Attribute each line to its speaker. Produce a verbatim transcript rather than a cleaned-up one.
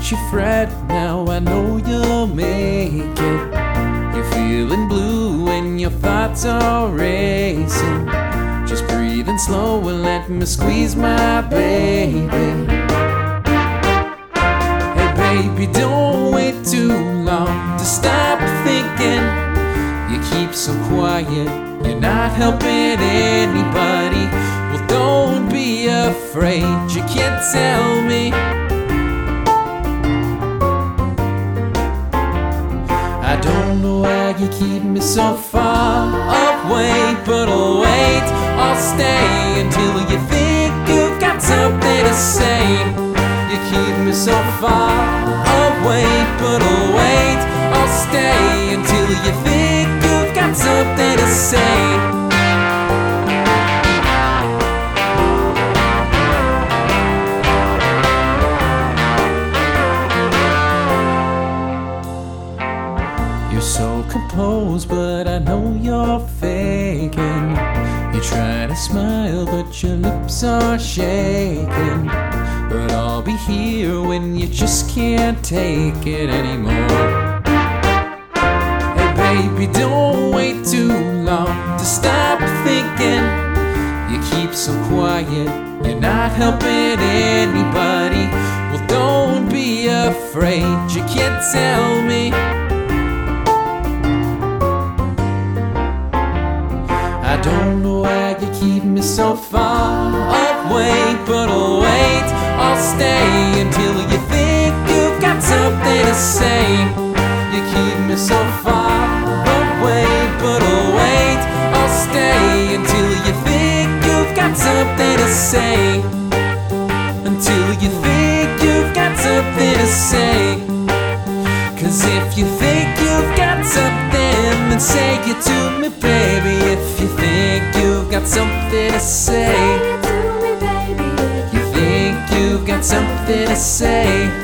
Speaker 1: don't you fret, now I know you'll make it. You're feeling blue and your thoughts are racing. Just breathing slow and let me squeeze my baby. Hey baby, don't wait too long to stop thinking. You keep so quiet, you're not helping anybody. Well, don't be afraid, you can't tell me. I don't know why you keep me so far away, but I'll wait, I'll stay until you think you've got something to say. You keep me so far away, but I'll wait, I'll stay until you think you've got something to say. You're so composed, but I know you're faking. You try to smile, but your lips are shaking. But I'll be here when you just can't take it anymore. Hey baby, don't wait too long to stop thinking. You keep so quiet, you're not helping anybody. Well, don't be afraid, you can't tell me. I don't know why you keep me so far away, but I'll wait, I'll stay until you think you've got something to say. You keep me so far away, but I'll wait, I'll stay until you think you've got something to say. Until you think you've got something to say. Cause if you think you've got something, then say it to me, baby. If you think you've got something to say, you think you've got something to say.